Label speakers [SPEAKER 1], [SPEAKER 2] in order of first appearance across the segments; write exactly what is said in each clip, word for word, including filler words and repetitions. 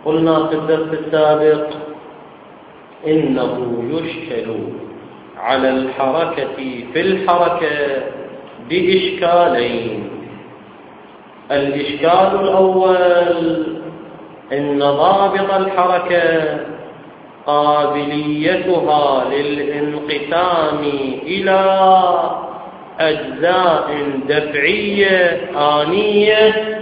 [SPEAKER 1] قلنا في الدرس السابق إنه يشكل على الحركة في الحركة بإشكالين. الإشكال الأول إن ضابط الحركة قابليتها للانقسام إلى أجزاء دفعية آنية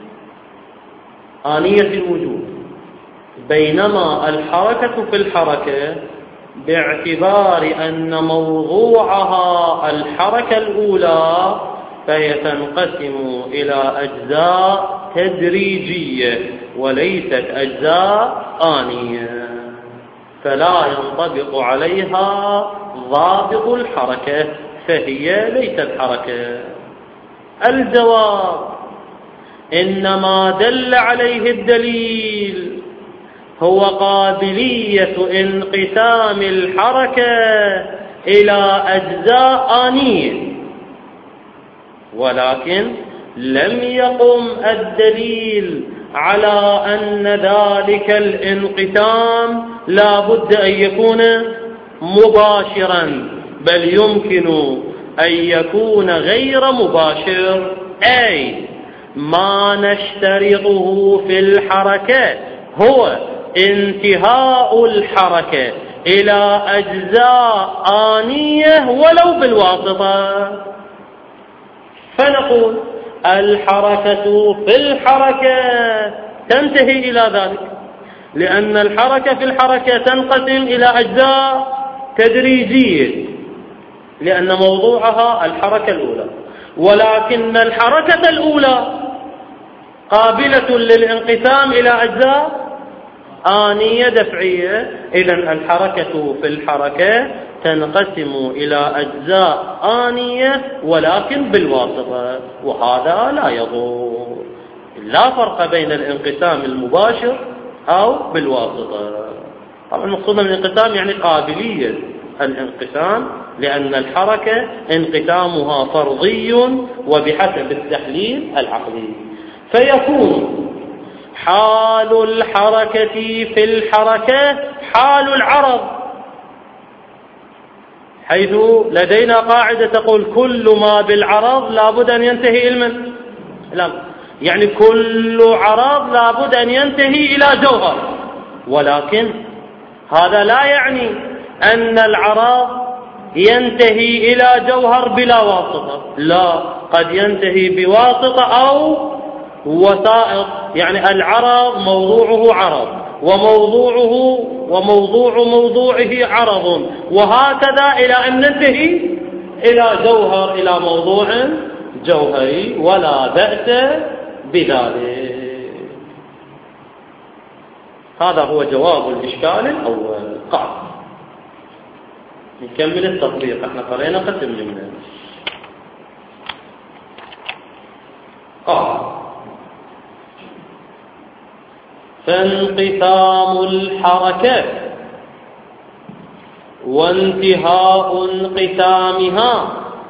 [SPEAKER 1] آنية الوجود، بينما الحركة في الحركة باعتبار أن موضوعها الحركة الأولى فهي تنقسم إلى أجزاء تدريجية وليست أجزاء آنية، فلا ينطبق عليها ضابط الحركة، فهي ليست حركة. الجواب إنما دل عليه الدليل هو قابلية انقسام الحركة إلى أجزاء آنية، ولكن لم يقم الدليل على أن ذلك الانقسام لا بد أن يكون مباشرا، بل يمكن أن يكون غير مباشر، أي ما نشترطه في الحركة هو انتهاء الحركة إلى أجزاء آنية ولو بالواسطة. فنقول الحركة في الحركة تنتهي إلى ذلك، لأن الحركة في الحركة تنقسم إلى أجزاء تدريجية لأن موضوعها الحركة الأولى، ولكن الحركة الأولى قابلة للانقسام إلى أجزاء آنية دفعية. إذن الحركة في الحركة تنقسم إلى أجزاء آنية ولكن بالواسطة، وهذا لا يضر، لا فرق بين الانقسام المباشر أو بالواسطة. طبعا المقصود من الانقسام يعني قابلية الانقسام، لأن الحركة انقسامها فرضي وبحسب التحليل العقلي، فيكون حال الحركة في الحركة حال العرض، حيث لدينا قاعدة تقول كل ما بالعرض لابد أن ينتهي إلى من؟ لا، يعني كل عرض لابد أن ينتهي إلى جوهر، ولكن هذا لا يعني أن العرض ينتهي إلى جوهر بلا واسطة، لا، قد ينتهي بواسطة أو وسائط، يعني العرض موضوعه عرض وموضوعه وموضوع موضوعه عرض، وهكذا إلى أن ننتهي إلى جوهر، إلى موضوع جوهري، ولا بأس بذلك. هذا هو جواب الإشكال الأول. قال نكمل التطبيق، احنا قرينا قسم منه. قال فانقسام الحركة وانتهاء انقسامها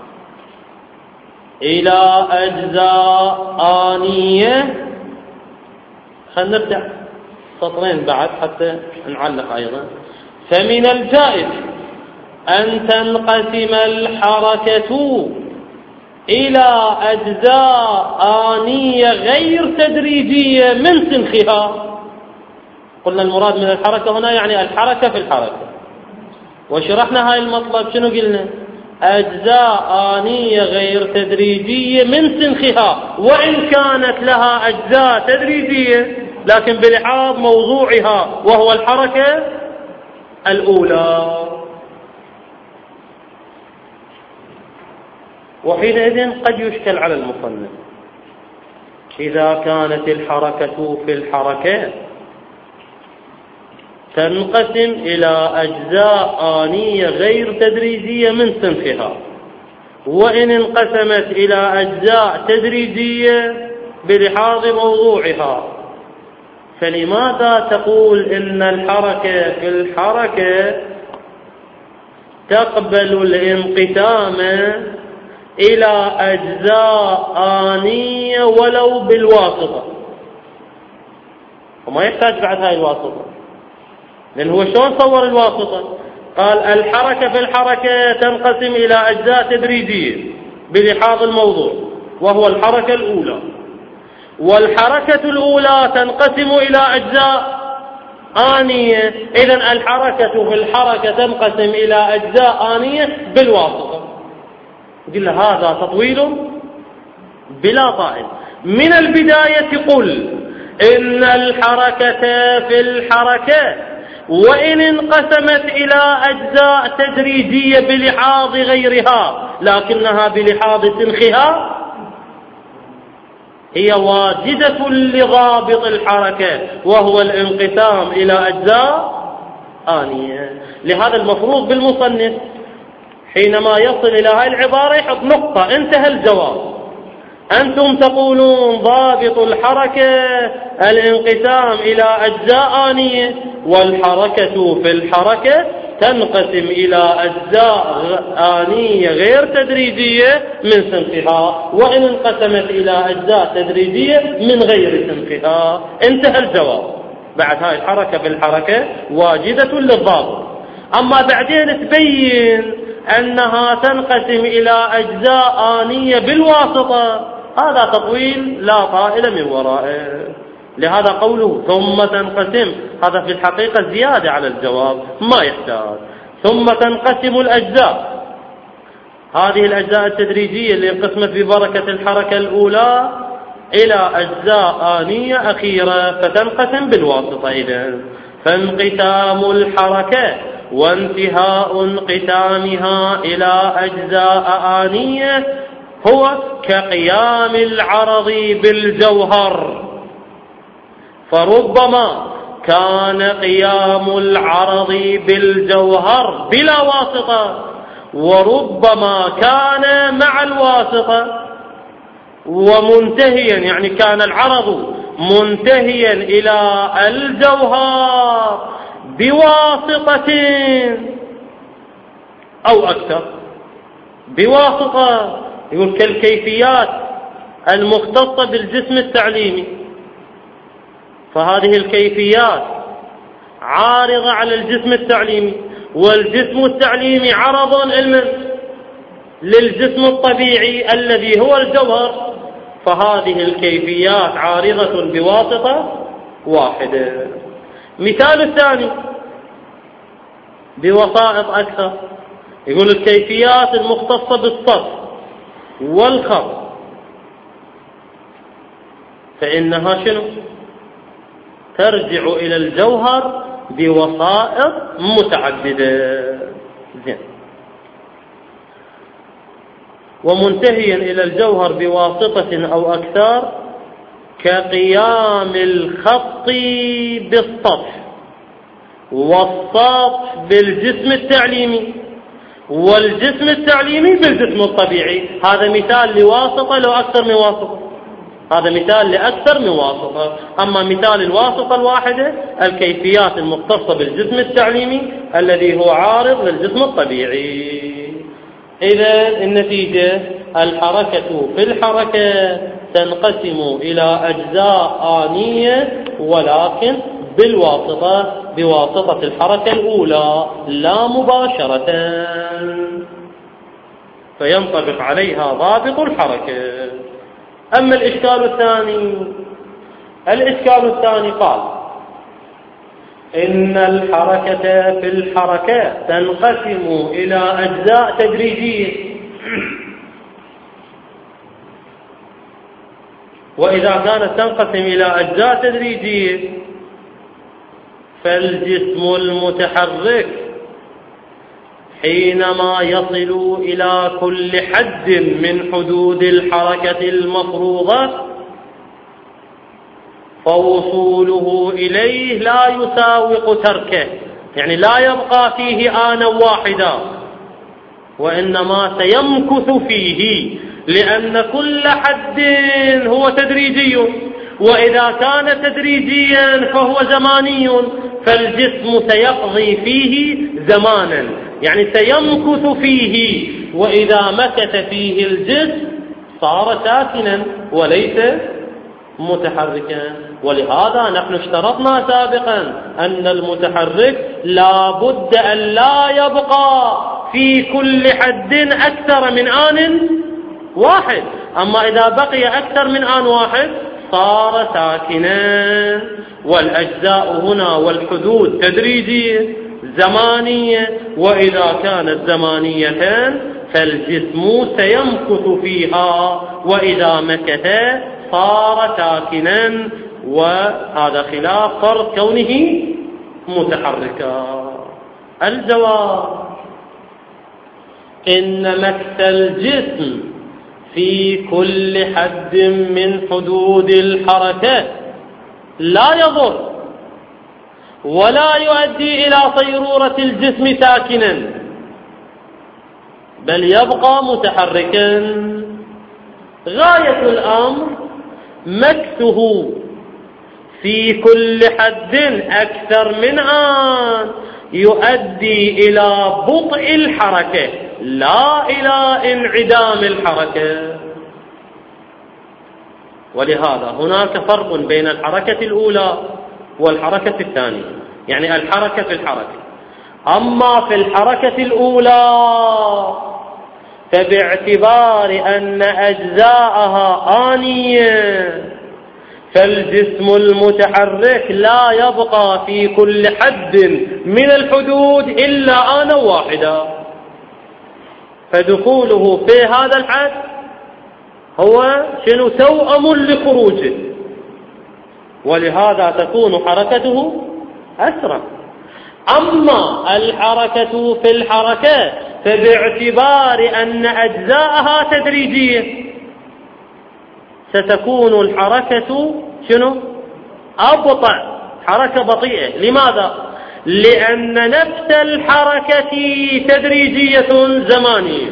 [SPEAKER 1] إلى أجزاء آنية. خلينا نبدأ سطرين بعد حتى نعلق أيضا. فمن الجائز أن تنقسم الحركة إلى أجزاء آنية غير تدريجية من سنخها. قلنا المراد من الحركة هنا يعني الحركة في الحركة، وشرحنا هاي المطلب. شنو قلنا؟ أجزاء آنية غير تدريجية من سنخها، وإن كانت لها أجزاء تدريجية لكن بلحاظ موضوعها وهو الحركة الأولى. وحينئذ قد يشكل على المصنف إذا كانت الحركة في الحركة تنقسم إلى أجزاء آنية غير تدريجية من صنفها، وإن انقسمت إلى أجزاء تدريجية بلحاظ موضوعها، فلماذا تقول إن الحركة في الحركة تقبل الانقسام إلى أجزاء آنية ولو بالواسطة؟ وما يحتاج بعد هاي الواسطة، لأن هو شلون صور الواسطة؟ قال الحركة في الحركة تنقسم إلى أجزاء تدريجية بلحاظ الموضوع، وهو الحركة الأولى، والحركة الأولى تنقسم إلى أجزاء آنية. إذن الحركة في الحركة تنقسم إلى أجزاء آنية بالواسطة. قل هذا تطويل بلا طائل. من البداية قل إن الحركة في الحركة وإن انقسمت إلى أجزاء تدريجية بلحاظ غيرها لكنها بلحاظ سنخها هي واجدة لضابط الحركة، وهو الانقسام إلى أجزاء آنية. لهذا المفروض بالمصنف حينما يصل إلى هذه العبارة يحط نقطة، انتهى الجواب. أنتم تقولون ضابط الحركة الانقسام إلى أجزاء آنية، والحركة في الحركة تنقسم إلى أجزاء آنية غير تدريجية من سنخها، وإن انقسمت إلى أجزاء تدريجية من غير سنخها. انتهى الجواب. بعد هاي الحركة في الحركة واجدة للضابط. أما بعدين تبين أنها تنقسم إلى أجزاء آنية بالواسطة، هذا تطويل لا طائل من ورائه. لهذا قوله ثم تنقسم هذا في الحقيقة زيادة على الجواب، ما يحتاج. ثم تنقسم الأجزاء، هذه الأجزاء التدريجية اللي انقسمت ببركة الحركة الأولى إلى أجزاء آنية أخيرة فتنقسم بالواسطة. إذن فانقسام الحركة وانتهاء انقسامها إلى أجزاء آنية هو كقيام العرض بالجوهر، فربما كان قيام العرض بالجوهر بلا واسطة، وربما كان مع الواسطة ومنتهيا، يعني كان العرض منتهيا إلى الجوهر بواسطة أو أكثر. بواسطة يقول كالكيفيات المختصة بالجسم التعليمي، فهذه الكيفيات عارضة على الجسم التعليمي، والجسم التعليمي عرض للجسم الطبيعي الذي هو الجوهر، فهذه الكيفيات عارضة بواسطة واحدة. مثال الثاني بوسائط أكثر، يقول الكيفيات المختصة بالصف والخط، فإنها شنو؟ ترجع إلى الجوهر بوسائط متعددة. زين. ومنتهيا إلى الجوهر بواسطة أو أكثر كقيام الخط بالسطح، والسطح بالجسم التعليمي، والجسم التعليمي بالجسم الطبيعي. هذا مثال لواسطة لو أكثر من واسطة، هذا مثال لأكثر من واسطة. أما مثال الواسطة الواحدة الكيفيات المختصة بالجسم التعليمي الذي هو عارض للجسم الطبيعي. إذن النتيجة الحركة في الحركة تنقسم إلى أجزاء آنية ولكن بالواسطة، بواسطة الحركة الأولى لا مباشرة، فينطبق عليها ضابط الحركة. أما الإشكال الثاني، الإشكال الثاني قال إن الحركة في الحركة تنقسم إلى أجزاء تدريجية، وإذا كانت تنقسم إلى أجزاء تدريجية فالجسم المتحرك حينما يصل إلى كل حد من حدود الحركة المفروضة فوصوله إليه لا يساوق تركه، يعني لا يبقى فيه آنا واحدا، وإنما سيمكث فيه، لأن كل حد هو تدريجي، وإذا كان تدريجيا فهو زماني، فالجسم سيقضي فيه زمانا، يعني سيمكث فيه، وإذا مكث فيه الجسم صار ساكنا وليس متحركا. ولهذا نحن اشترطنا سابقا أن المتحرك لا بد أن لا يبقى في كل حد أكثر من آن واحد. أما إذا بقي أكثر من آن واحد صار ساكنا. والأجزاء هنا والحدود تدريجية زمانية، وإذا كانت زمانية فالجسم سيمكث فيها، وإذا مكث صار ساكنا، وهذا خلاف فرض كونه متحركا. الجواب: إن مكث الجسم في كل حد من حدود الحركة لا يضر ولا يؤدي إلى صيرورة الجسم ساكنا، بل يبقى متحركا. غاية الأمر مكثه في كل حد أكثر من آن يؤدي إلى بطء الحركة لا إلى انعدام الحركة. ولهذا هناك فرق بين الحركة الأولى والحركة الثانية، يعني الحركة في الحركة. أما في الحركة الأولى فباعتبار أن أجزاءها آنية فالجسم المتحرك لا يبقى في كل حد من الحدود إلا آنا واحدة، فدخوله في هذا الحد هو شنو توأم لخروجه، ولهذا تكون حركته أسرع. أما الحركة في الحركة فباعتبار أن أجزاءها تدريجية ستكون الحركة شنو أبطأ، حركة بطيئة. لماذا؟ لأن نفس الحركة تدريجية زمانية،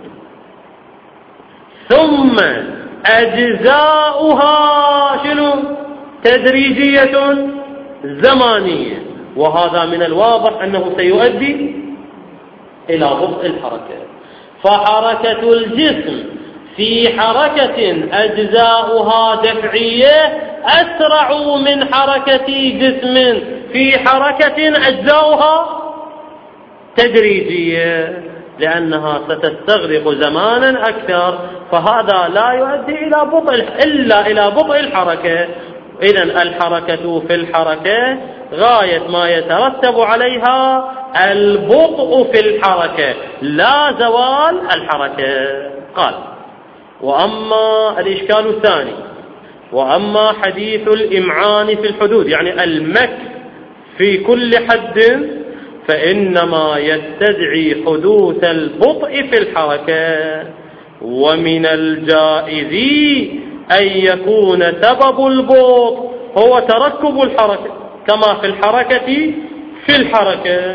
[SPEAKER 1] ثم أجزاؤها شنو تدريجية زمانية، وهذا من الواضح أنه سيؤدي إلى بطء الحركة. فحركة الجسم في حركة أجزاؤها دفعية أسرع من حركة جسم في حركة أجزاؤها تدريجية، لأنها ستستغرق زمانا أكثر، فهذا لا يؤدي إلى بطء إلا إلى بطء الحركة. إذن الحركة في الحركة غاية ما يترتب عليها البطء في الحركة لا زوال الحركة. قال: وأما الإشكال الثاني، وأما حديث الإمعان في الحدود، يعني المكث في كل حد، فإنما يستدعي حدوث البطء في الحركة، ومن الجائز أن يكون سبب البطء هو تركب الحركة كما في الحركة في الحركة،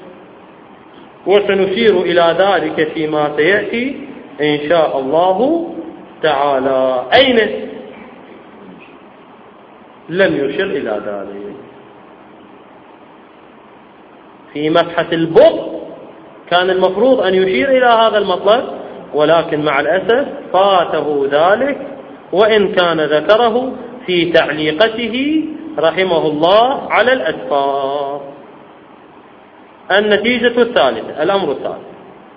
[SPEAKER 1] وسنشير إلى ذلك فيما سيأتي إن شاء الله تعالى. أين؟ لم يشر إلى ذلك. في مبحث البطء كان المفروض أن يشير إلى هذا المطلب، ولكن مع الأسف فاته ذلك، وإن كان ذكره في تعليقته رحمه الله على الأسفار. النتيجة الثالثة، الأمر الثالث،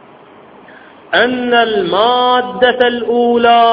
[SPEAKER 1] أن المادة الأولى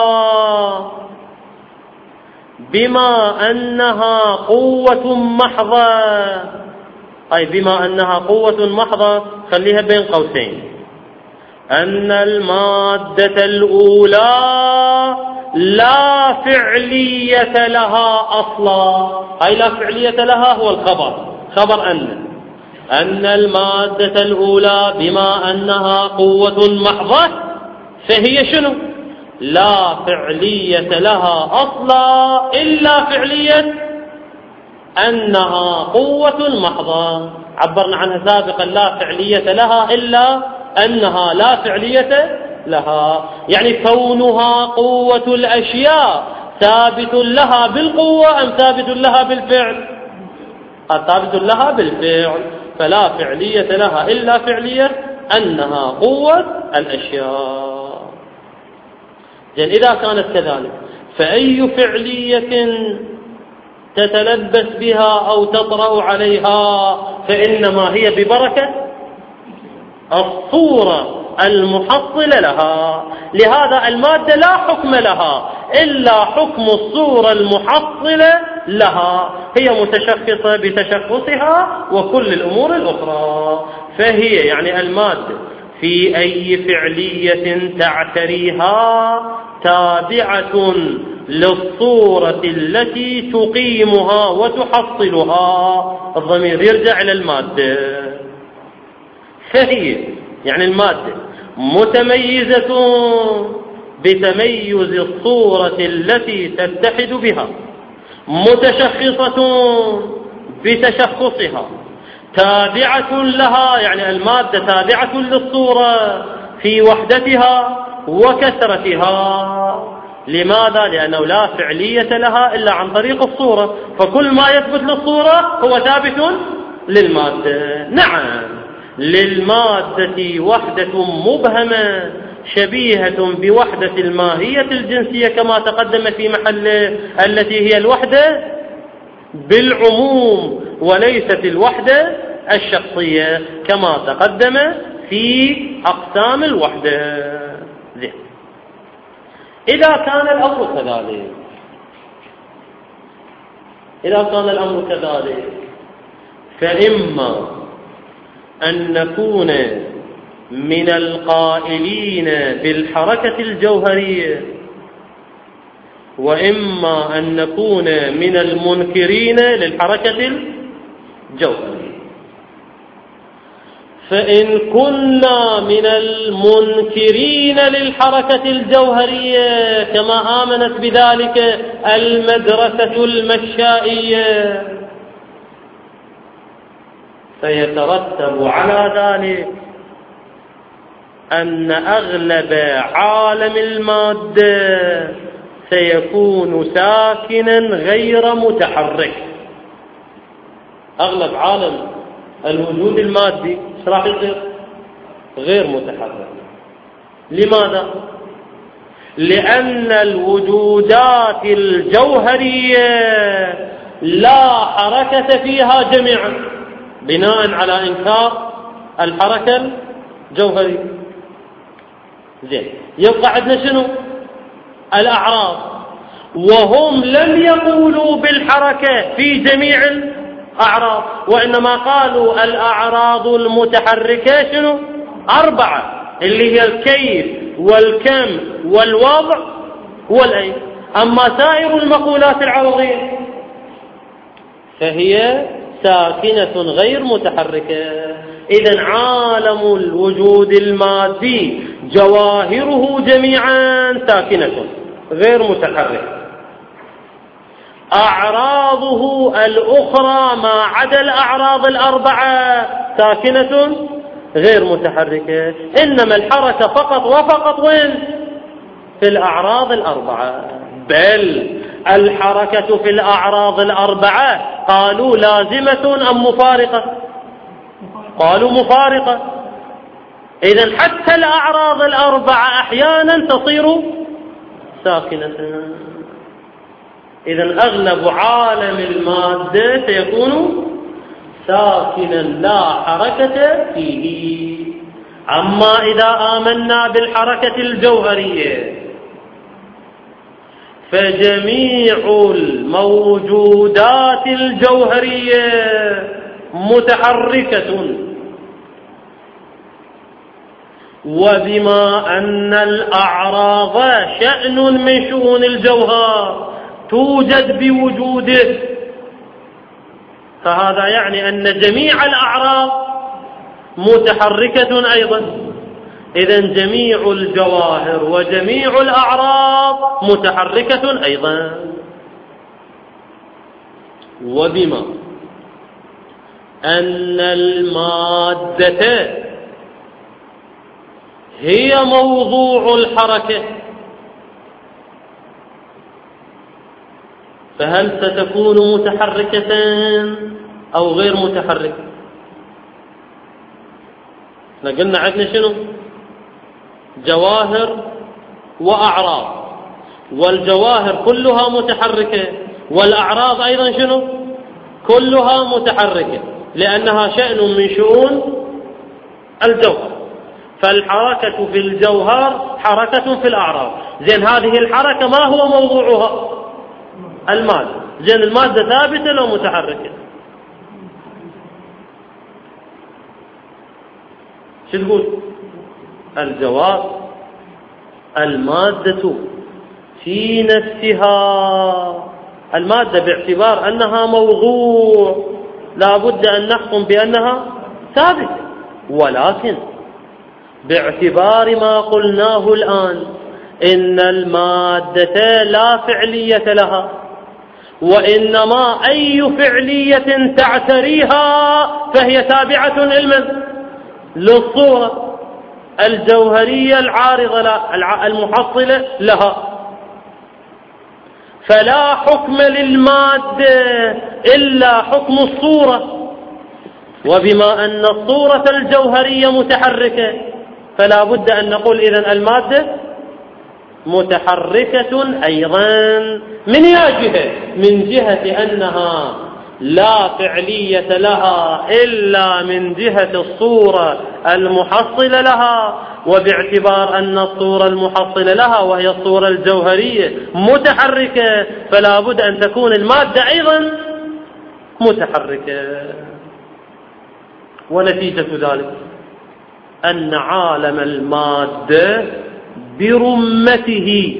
[SPEAKER 1] بما أنها قوة محضة، أي بما أنها قوة محضة خليها بين قوسين، أن المادة الأولى لا فعلية لها أصلا، أي لا فعلية لها هو الخبر، خبر أن أن المادة الأولى بما أنها قوة محضة فهي شنو؟ لا فعلية لها أصلا إلا فعلية أنها قوة محضة. عبرنا عنها سابقا، لا فعلية لها إلا أنها لا فعلية لها، يعني كونها قوة الأشياء ثابت لها بالقوة أم ثابت لها بالفعل؟ ثابت لها بالفعل، فلا فعلية لها إلا فعلية أنها قوة الأشياء. إذا كانت كذلك فأي فعلية تتلبس بها أو تطرأ عليها فإنما هي ببركة الصورة المحصلة لها. لهذا المادة لا حكم لها إلا حكم الصورة المحصلة لها، هي متشخصة بتشخصها وكل الأمور الأخرى. فهي يعني المادة في أي فعلية تعتريها تابعة للصورة التي تقيمها وتحصلها. الضمير يرجع إلى المادة. فهي يعني المادة متميزة بتميز الصورة التي تتحد بها، متشخصة بتشخصها، تابعة لها يعني المادة تابعة للصورة في وحدتها وكثرتها. لماذا؟ لأنه لا فعلية لها إلا عن طريق الصورة، فكل ما يثبت للصورة هو ثابت للمادة. نعم، للمادة وحدة مبهمة شبيهة بوحدة الماهية الجنسية كما تقدم في محله، التي هي الوحدة بالعموم وليست الوحدة الشخصية كما تقدم في أقسام الوحدة. زين. إذا كان الأمر كذلك إذا كان الأمر كذلك فإما أن نكون من القائلين بالحركة الجوهرية، وإما أن نكون من المنكرين للحركة الجوهرية. فإن كنا من المنكرين للحركة الجوهرية كما آمنت بذلك المدرسة المشائية، فيترتب على ذلك أن أغلب عالم المادة سيكون ساكنا غير متحرك. أغلب عالم الوجود المادي ايش راح يصير؟ غير متحرك. لماذا؟ لأن الوجودات الجوهرية لا حركة فيها جميعا، بناء على إنكار الحركة الجوهرية. زين، يبقى عندنا شنو؟ الأعراض، وهم لم يقولوا بالحركة في جميع الأعراض، وإنما قالوا الأعراض المتحركة شنو؟ أربعة، اللي هي الكيف والكم والوضع والأين. أما سائر المقولات العرضية فهي ساكنة غير متحركة. إذن عالم الوجود المادي جواهره جميعا ساكنة غير متحركة، أعراضه الأخرى ما عدا الأعراض الأربعة ساكنة غير متحركة. إنما الحركة فقط وفقط وين؟ في الأعراض الأربعة. بل الحركة في الأعراض الأربعة قالوا لازمة أم مفارقة؟ قالوا مفارقة. إذن حتى الأعراض الأربعة أحيانا تصير ساكنة. إذن أغلب عالم المادة سيكون ساكنا لا حركة فيه. أما إذا آمنا بالحركة الجوهرية فجميع الموجودات الجوهرية متحركة، وبما أن الأعراض شأن من شؤون الجوهر توجد بوجوده، فهذا يعني أن جميع الأعراض متحركة أيضا. إذن جميع الجواهر وجميع الأعراض متحركة أيضا. وبما أن المادة هي موضوع الحركة، فهل ستكون متحركة أو غير متحركة؟ قلنا عندنا شنو؟ جواهر وأعراض، والجواهر كلها متحركة، والأعراض أيضا شنو؟ كلها متحركة، لأنها شأن من شؤون الجوهر. فالحركة في الجوهر حركة في الأعراض. زين هذه الحركة ما هو موضوعها؟ المادة. زين المادة ثابتة لو متحركة؟ شو تقول؟ الجواب المادة في نفسها، المادة باعتبار أنها موضوع لا بد أن نحكم بأنها ثابتة، ولكن باعتبار ما قلناه الآن إن المادة لا فعلية لها، وإنما أي فعلية تعتريها فهي تابعة لمن؟ للصورة الجوهرية العارضة المحصلة لها. فلا حكم للمادة إلا حكم الصورة، وبما أن الصورة الجوهرية متحركة فلا بد أن نقول إذن المادة متحركة أيضا. من أي جهة؟ من جهة أنها لا فعلية لها إلا من جهة الصورة المحصلة لها، وباعتبار أن الصورة المحصلة لها وهي الصورة الجوهرية متحركة فلا بد أن تكون المادة أيضا متحركة. ونتيجة ذلك أن عالم المادة برمته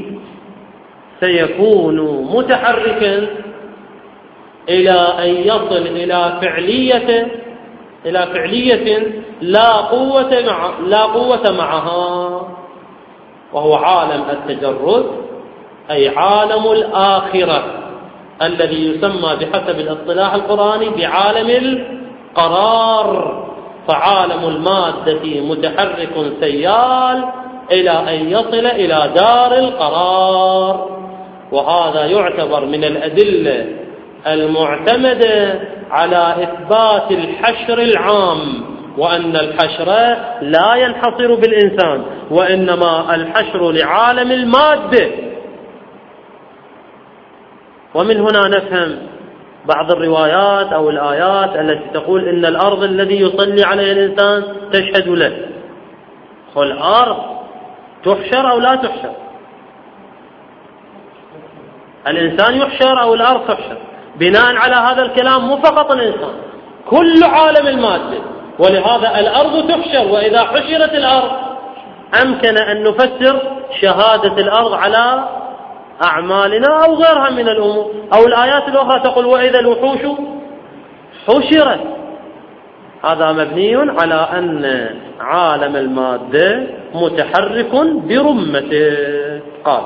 [SPEAKER 1] سيكون متحركا إلى أن يصل إلى فعلية إلى فعلية لا قوة مع لا قوة معها، وهو عالم التجرد، أي عالم الآخرة الذي يسمى بحسب الاصطلاح القرآني بعالم القرار. فعالم المادة متحرك سيال إلى أن يصل إلى دار القرار، وهذا يعتبر من الأدلة المعتمدة على إثبات الحشر العام، وأن الحشر لا ينحصر بالإنسان، وإنما الحشر لعالم المادة. ومن هنا نفهم بعض الروايات أو الآيات التي تقول إن الأرض الذي يصلي عليه الإنسان تشهد له. والأرض تحشر أو لا تحشر؟ الإنسان يحشر أو الأرض تحشر؟ بناء على هذا الكلام مو فقط الإنسان، كل عالم المادة. ولهذا الأرض تحشر، وإذا حشرت الأرض أمكن أن نفسر شهادة الأرض على أعمالنا أو غيرها من الأمور. أو الآيات الأخرى تقول وإذا الوحوش حشرت. هذا مبني على أن عالم المادة متحرك برمته. قال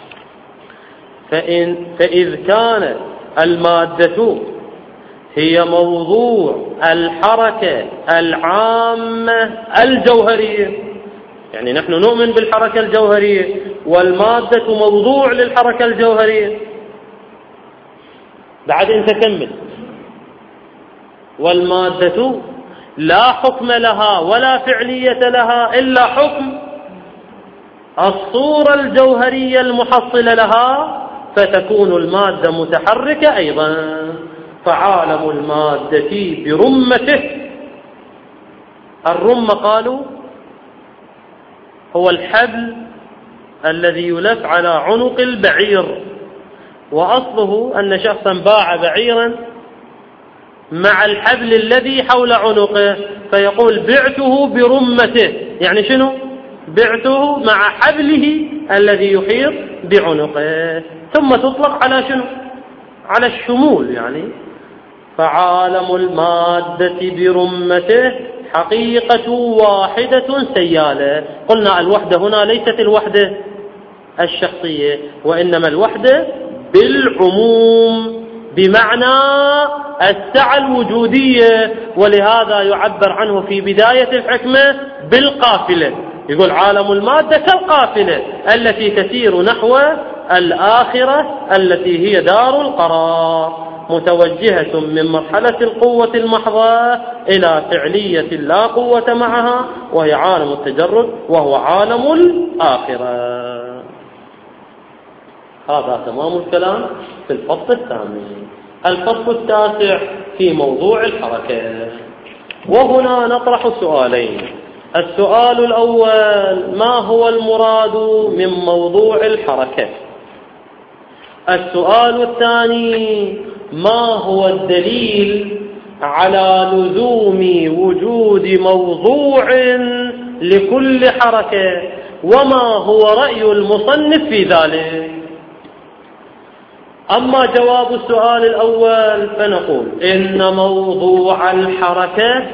[SPEAKER 1] فإن فإذ كانت المادة هي موضوع الحركة العامة الجوهرية، يعني نحن نؤمن بالحركة الجوهرية والمادة موضوع للحركة الجوهرية. بعد أن تكمل والمادة لا حكم لها ولا فعلية لها إلا حكم الصورة الجوهرية المحصلة لها، فتكون المادة متحركة أيضا. فعالم المادة برمته، الرمة قالوا هو الحبل الذي يلف على عنق البعير، وأصله أن شخصا باع بعيرا مع الحبل الذي حول عنقه، فيقول بعته برمته، يعني شنو؟ بعته مع حبله الذي يحيط بعنقه. ثم تطلق على شنو؟ على الشمول يعني. فعالم المادة برمته حقيقة واحدة سيالة. قلنا الوحدة هنا ليست الوحدة الشخصية، وإنما الوحدة بالعموم بمعنى السعة الوجودية، ولهذا يعبر عنه في بداية الحكمة بالقافلة. يقول عالم المادة كالقافلة التي تسير نحو الآخرة التي هي دار القرار، متوجهة من مرحلة القوة المحضة إلى فعلية لا قوة معها، وهي عالم التجرد، وهو عالم الآخرة. هذا تمام الكلام في الفصل الثامن. الفصل التاسع في موضوع الحركة، وهنا نطرح سؤالين. السؤال الأول: ما هو المراد من موضوع الحركة؟ السؤال الثاني: ما هو الدليل على لزوم وجود موضوع لكل حركة، وما هو رأي المصنف في ذلك؟ أما جواب السؤال الأول فنقول إن موضوع الحركة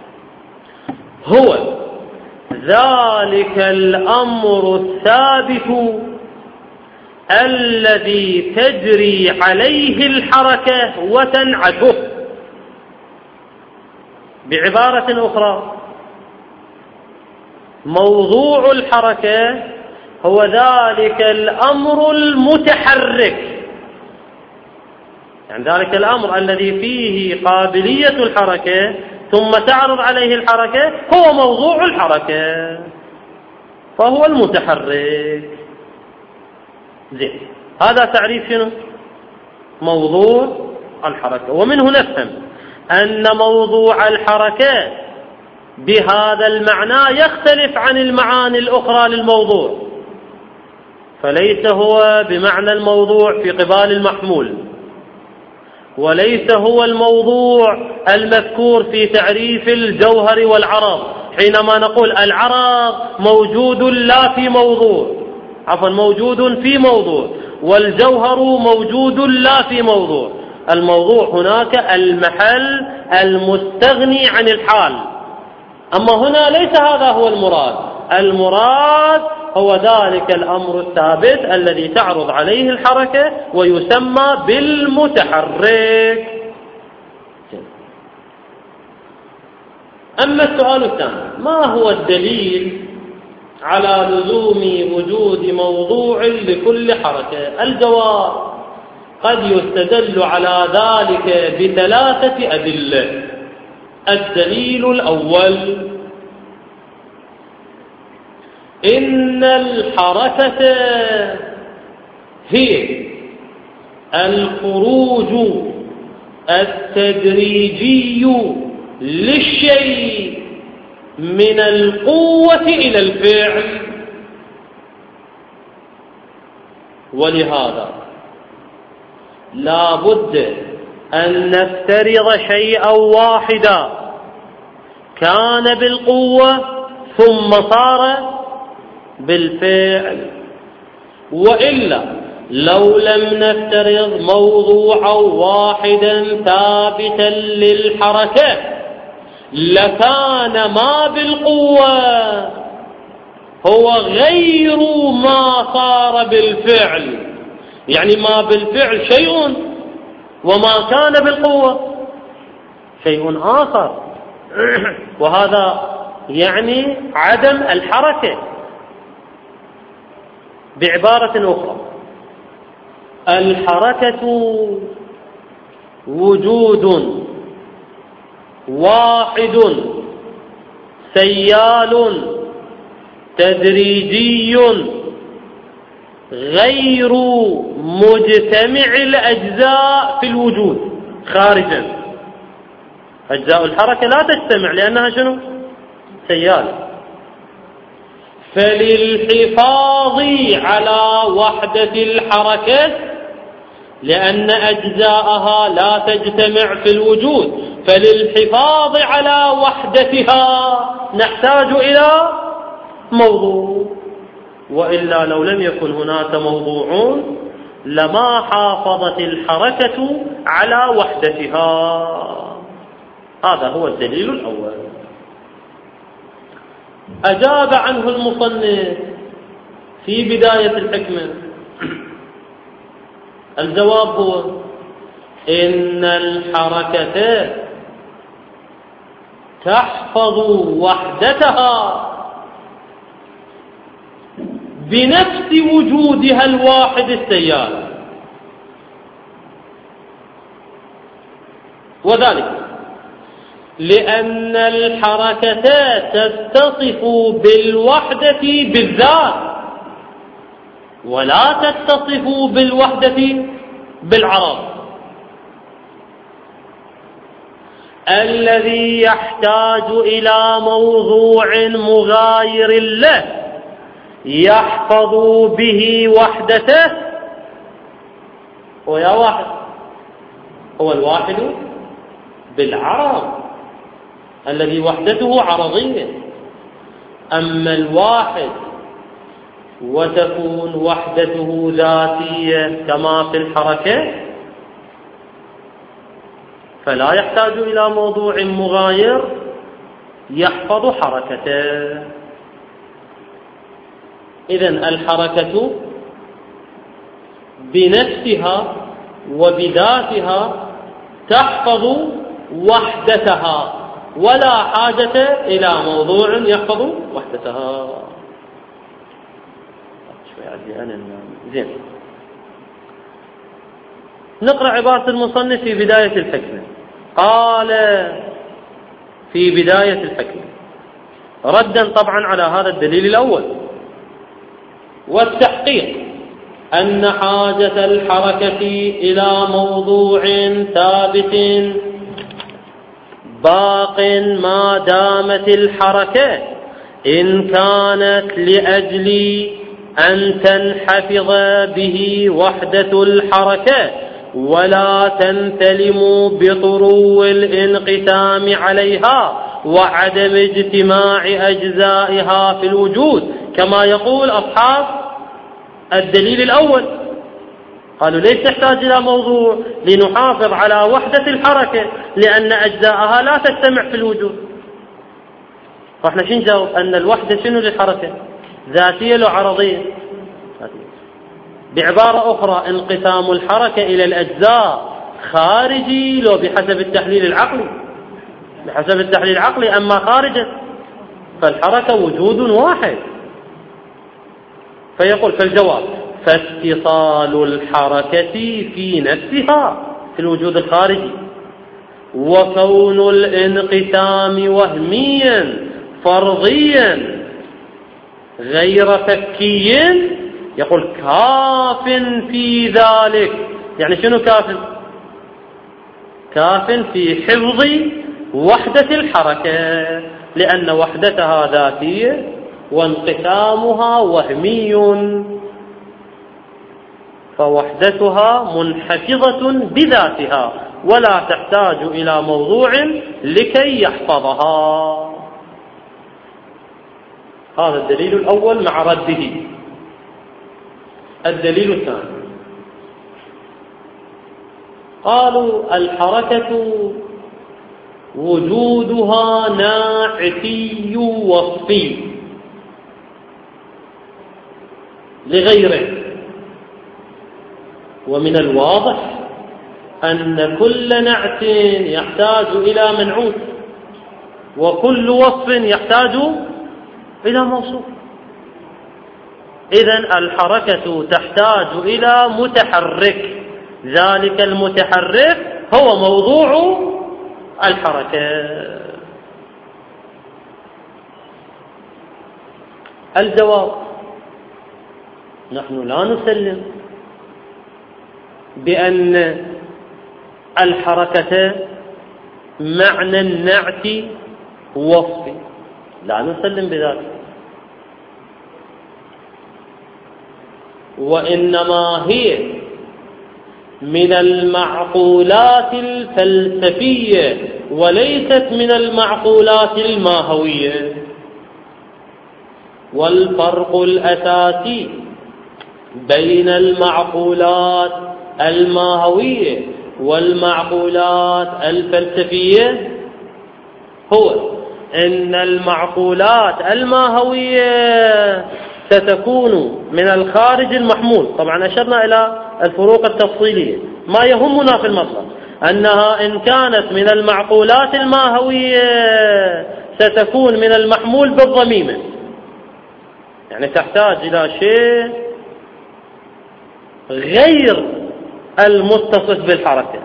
[SPEAKER 1] هو ذلك الأمر الثابت الذي تجري عليه الحركة وتنعته. بعبارة أخرى، موضوع الحركة هو ذلك الأمر المتحرك، يعني ذلك الأمر الذي فيه قابلية الحركة ثم تعرض عليه الحركة هو موضوع الحركة، فهو المتحرك. زين، هذا تعريف شنو؟ موضوع الحركة. ومنه نفهم أن موضوع الحركة بهذا المعنى يختلف عن المعاني الأخرى للموضوع، فليس هو بمعنى الموضوع في قبال المحمول، وليس هو الموضوع المذكور في تعريف الجوهر والعرض، حينما نقول العرض موجود لا في موضوع، عفوا موجود في موضوع، والجوهر موجود لا في موضوع. الموضوع هناك المحل المستغني عن الحال، أما هنا ليس هذا هو المراد. المراد هو ذلك الأمر الثابت الذي تعرض عليه الحركة ويسمى بالمتحرك. أما السؤال الثاني: ما هو الدليل على لزوم وجود موضوع لكل حركة؟ الجواب: قد يستدل على ذلك بثلاثة أدلة. الدليل الأول: إن الحركة هي الخروج التدريجي للشيء من القوة إلى الفعل، ولهذا لا بد أن نفترض شيئا واحدا كان بالقوة ثم صار بالفعل، وإلا لو لم نفترض موضوعا واحدا ثابتا للحركة لكان ما بالقوة هو غير ما صار بالفعل، يعني ما بالفعل شيء وما كان بالقوة شيء آخر، وهذا يعني عدم الحركة. بعبارة أخرى، الحركة وجود واحد سيال تدريجي غير مجتمع الأجزاء في الوجود خارجا. أجزاء الحركة لا تجتمع لأنها شنو؟ سيال. فللحفاظ على وحدة الحركة، لأن أجزاءها لا تجتمع في الوجود، فللحفاظ على وحدتها نحتاج إلى موضوع، وإلا لو لم يكن هناك موضوع لما حافظت الحركة على وحدتها. هذا هو الدليل الأول. أجاب عنه المصنف في بداية الحكمة. الجواب هو إن الحركة تحفظ وحدتها بنفس وجودها الواحد السيال، وذلك لأن الحركة تتصف بالوحدة بالذات، ولا تتصف بالوحدة بالعرض. الذي يحتاج إلى موضوع مغاير له يحفظ به وحدته ويا واحد هو الواحد بالعرض الذي وحدته عرضية. أما الواحد وتكون وحدته ذاتية كما في الحركة فلا يحتاج إلى موضوع مغاير يحفظ حركته. إذن الحركة بنفسها وبذاتها تحفظ وحدتها ولا حاجة إلى موضوع يحفظ وحدتها. زين، نقرأ عبارة المصنف في بداية الحكمة. قال في بداية الحكمة ردا طبعا على هذا الدليل الأول، والتحقيق أن حاجة الحركة إلى موضوع ثابت باق ما دامت الحركة، إن كانت لأجل أن تنحفظ به وحدة الحركة ولا تنتلم بطرو الانقسام عليها وعدم اجتماع أجزائها في الوجود، كما يقول أصحاب الدليل الأول. قالوا ليس تحتاج إلى موضوع لنحافظ على وحدة الحركة لأن أجزائها لا تجتمع في الوجود. فإحنا شو نجاوب؟ أن الوحدة شنو للحركة؟ ذاتية لو عرضية؟ بعبارة أخرى انقسام الحركة إلى الأجزاء خارجي لو بحسب التحليل العقلي، بحسب التحليل العقلي، أما خارجا فالحركة وجود واحد. فيقول فالجواب فاتصال الحركة في نفسها في الوجود الخارجي، وكون الانقسام وهميا فرضيا غير فكي يقول كاف في ذلك. يعني شنو كاف؟ كاف في حفظ وحدة الحركة لأن وحدتها ذاتية وانقسامها وهمي، فوحدتها منحفظة بذاتها ولا تحتاج إلى موضوع لكي يحفظها. هذا الدليل الأول مع رده. الدليل الثاني قالوا الحركة وجودها ناعتي وصفي لغيره، ومن الواضح أن كل نعت يحتاج إلى منعوت وكل وصف يحتاج إلى موصوف. إذن الحركة تحتاج إلى متحرك، ذلك المتحرك هو موضوع الحركة. الجواب نحن لا نسلم بأن الحركة معنى النعت وصفي، لا نسلم بذلك، وإنما هي من المعقولات الفلسفية وليست من المعقولات الماهوية. والفرق الأساسي بين المعقولات الماهوية والمعقولات الفلسفية هو إن المعقولات الماهوية ستكون من الخارج المحمول. طبعا أشرنا إلى الفروق التفصيلية. ما يهمنا في المطلب أنها إن كانت من المعقولات الماهوية ستكون من المحمول بالضميمة، يعني تحتاج إلى شيء غير المتصف بالحركة،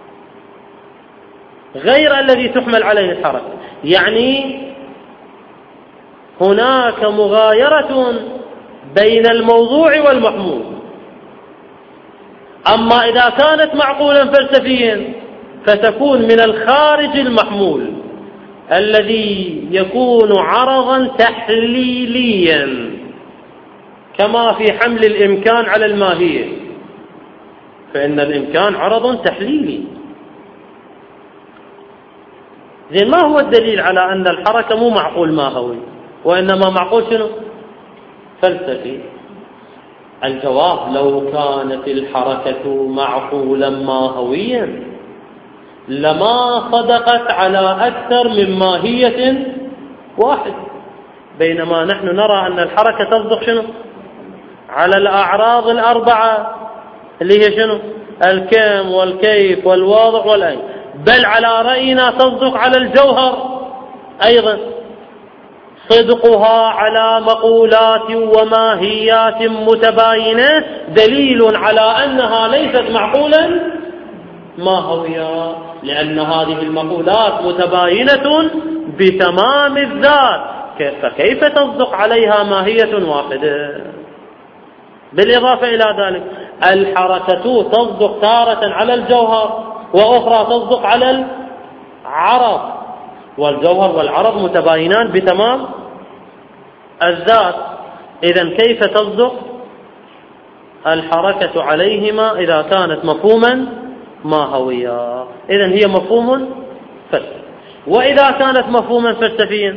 [SPEAKER 1] غير الذي تحمل عليه الحركة. يعني هناك مغايرة بين الموضوع والمحمول. أما إذا كانت معقولا فلسفيا فتكون من الخارج المحمول الذي يكون عرضا تحليليا، كما في حمل الإمكان على الماهية، فإن الإمكان عرض تحليلي. زين، ما هو الدليل على أن الحركة مو معقول ماهوي وإنما معقول شنو؟ فلسفي؟ الجواب: لو كانت الحركة معقولا ماهويا لما صدقت على أكثر من ماهية واحد، بينما نحن نرى أن الحركة تصدق شنو؟ على الأعراض الأربعة اللي هي شنو؟ الكم والكيف والواضح والأين، بل على رأينا تصدق على الجوهر أيضا. صدقها على مقولات وماهيات متباينة دليل على أنها ليست معقولا ماهوية، لأن هذه المقولات متباينة بتمام الذات، فكيف تصدق عليها ماهية واحدة؟ بالإضافة إلى ذلك الحركة تصدق تارة على الجوهر وأخرى تصدق على العرض، والجوهر والعرض متباينان بتمام الذات. إذن كيف تصدق الحركة عليهما إذا كانت مفهوما ماهويا؟ إذن هي مفهوم فلسفي. وإذا كانت مفهوما فلسفيا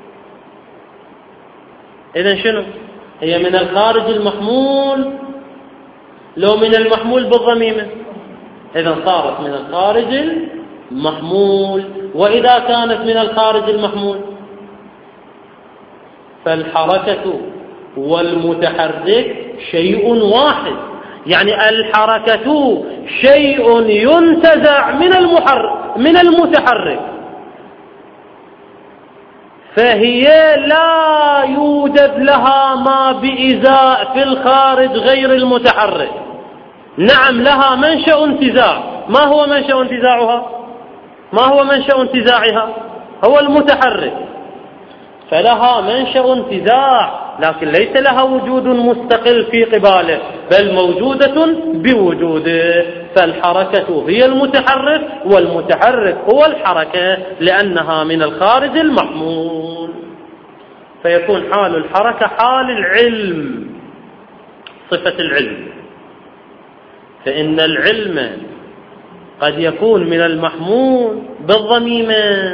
[SPEAKER 1] إذن شنو؟ هي من الخارج المحمول لو من المحمول بالضميمة، إذن صارت من الخارج المحمول. وإذا كانت من الخارج المحمول فالحركة والمتحرك شيء واحد، يعني الحركة شيء ينتزع من المحرك من المتحرك، فهي لا يوجد لها ما بإزاء في الخارج غير المتحرك. نعم لها منشأ انتزاع، ما هو منشأ انتزاعها؟ ما هو منشأ انتزاعها؟ هو المتحرك، فلها منشأ انتزاع، لكن ليس لها وجود مستقل في قباله، بل موجودة بوجوده. فالحركة هي المتحرك والمتحرك هو الحركة، لأنها من الخارج المحمول. فيكون حال الحركة حال العلم، صفة العلم. فإن العلم قد يكون من المحمول بالضميمة،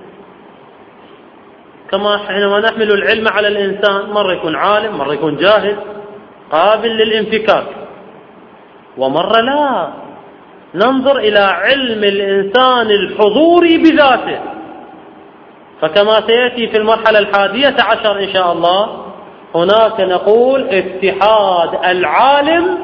[SPEAKER 1] كما حينما نحمل العلم على الإنسان مرة يكون عالم، مرة يكون جاهل قابل للانفكاك، ومرة لا. ننظر إلى علم الإنسان الحضوري بذاته، فكما سيأتي في المرحلة الحادية عشر إن شاء الله، هناك نقول اتحاد العالم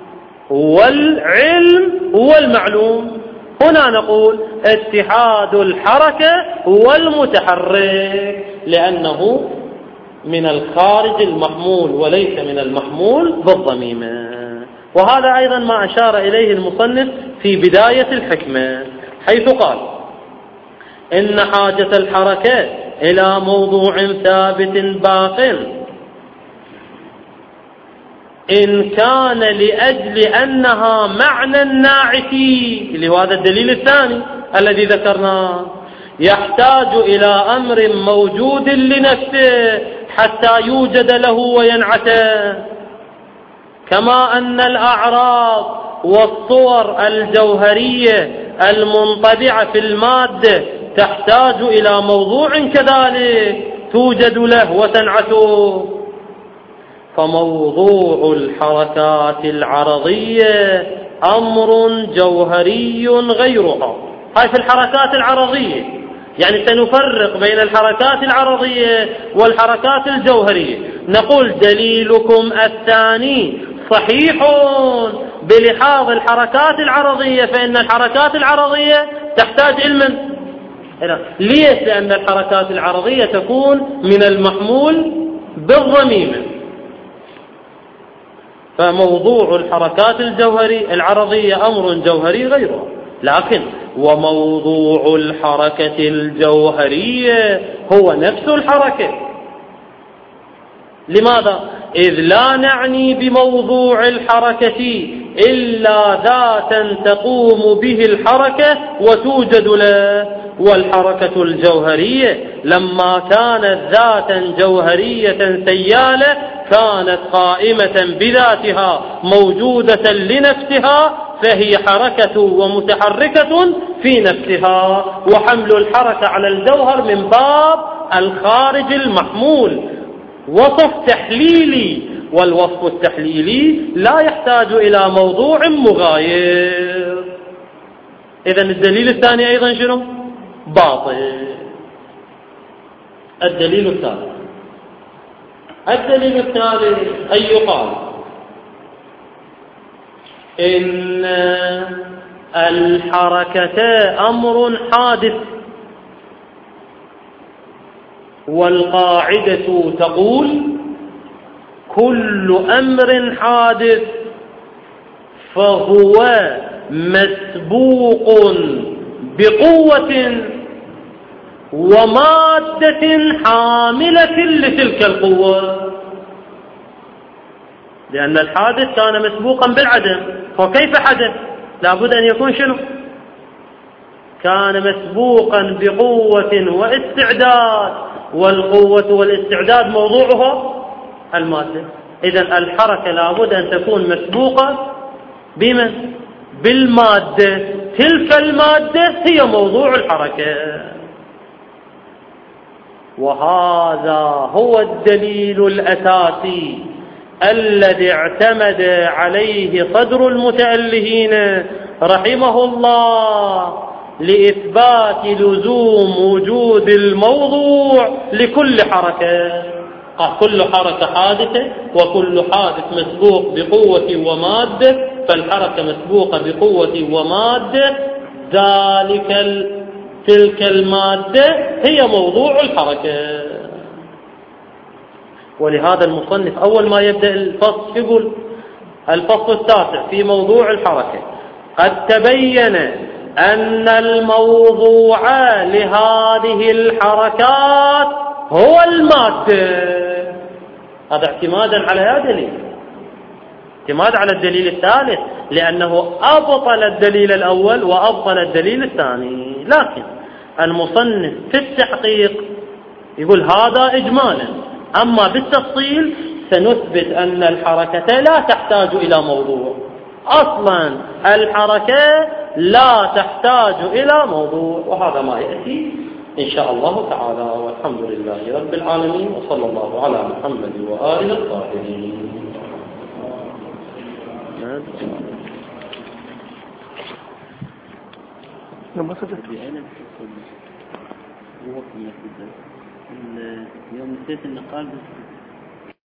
[SPEAKER 1] والعلم والمعلوم. هنا نقول اتحاد الحركة والمتحرك، لأنه من الخارج المحمول وليس من المحمول بالضميمة. وهذا أيضا ما أشار إليه المصنف في بداية الحكمة، حيث قال: إن حاجة الحركة إلى موضوع ثابت باق إن كان لأجل أنها معنى ناعتي، اللي هو هذا الدليل الثاني الذي ذكرناه، يحتاج إلى أمر موجود لنفسه حتى يوجد له وينعته، كما أن الأعراض والصور الجوهرية المنطبعة في المادة تحتاج إلى موضوع كذلك توجد له وتنعته. فموضوع الحركات العرضية أمر جوهري غيرها. هاي في الحركات العرضية، يعني سنفرق بين الحركات العرضية والحركات الجوهرية. نقول دليلكم الثاني صحيح بلحاظ الحركات العرضية، فإن الحركات العرضية تحتاج علما. ليش؟ لأن الحركات العرضية تكون من المحمول بالضميمة، فموضوع الحركات الجوهري العرضية أمر جوهري غيره. لكن وموضوع الحركة الجوهرية هو نفس الحركة. لماذا؟ إذ لا نعني بموضوع الحركة إلا ذاتا تقوم به الحركة وتوجد له. والحركة الجوهرية لما كانت ذاتا جوهرية سيالة كانت قائمة بذاتها موجودة لنفسها، فهي حركة ومتحركة في نفسها. وحمل الحركة على الجوهر من باب الخارج المحمول، وصف تحليلي، والوصف التحليلي لا يحتاج إلى موضوع مغاير. إذن الدليل الثاني أيضا شنو؟ باطل. الدليل الثالث الدليل الثالث أن يقال إن الحركة أمر حادث، والقاعدة تقول كل أمر حادث فهو مسبوق بقوة ومادة حاملة لتلك القوة، لأن الحادث كان مسبوقا بالعدم، فكيف حدث؟ لابد أن يكون شنو؟ كان مسبوقا بقوة واستعداد، والقوة والاستعداد موضوعها المادة. إذن الحركة لابد أن تكون مسبوقة بمن؟ بالمادة، تلك المادة هي موضوع الحركة. وهذا هو الدليل الأساسي الذي اعتمد عليه صدر المتألهين رحمه الله لإثبات لزوم وجود الموضوع لكل حركة. كل حركة حادثة، وكل حادث مسبوق بقوة ومادة، فالحركة مسبوقة بقوة ومادة، ذلك تلك المادة هي موضوع الحركة. ولهذا المصنف أول ما يبدأ الفصل يقول الفصل التاسع في موضوع الحركة: قد تبين أن الموضوع لهذه الحركات هو المادة. هذا اعتمادا على هذا الدليل، اعتماد على الدليل الثالث، لأنه أبطل الدليل الأول وأبطل الدليل الثاني. لكن المصنف في التحقيق يقول هذا إجمالا، أما بالتفصيل سنثبت أن الحركة لا تحتاج إلى موضوع. أصلا الحركة لا تحتاج إلى موضوع، وهذا ما يأتي إن شاء الله تعالى. والحمد لله رب العالمين، وصلى الله على محمد وآله الطاهرين. يوم نسيت النقال